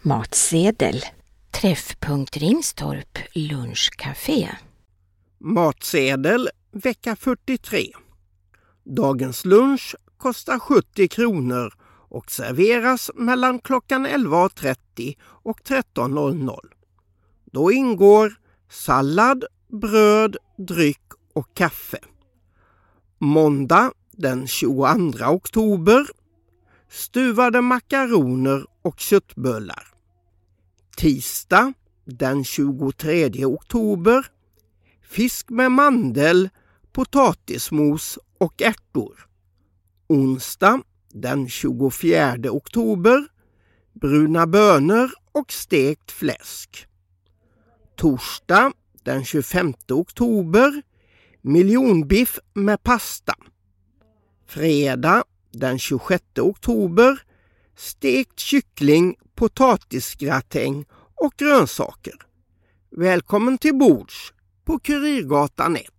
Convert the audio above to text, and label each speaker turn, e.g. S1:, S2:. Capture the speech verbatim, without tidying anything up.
S1: Matsedel. Träffpunkt Ringstorp lunchcafé.
S2: Matsedel vecka fyrtiotre. Dagens lunch kostar sjuttio kronor och serveras mellan klockan elva och trettio och tretton noll noll. Då ingår sallad, bröd, dryck och kaffe. Måndag den tjugoandra oktober. Stuvade makaroner och köttbullar. Tisdag den tjugotredje oktober. Fisk med mandel, potatismos och ärtor. Onsdag den tjugofjärde oktober. Bruna bönor och stekt fläsk. Torsdag den tjugofemte oktober. Miljonbiff med pasta. Fredag den tjugosjätte oktober. Stekt kyckling, potatisgratäng och grönsaker. Välkommen till bords på Kurirgatan ett.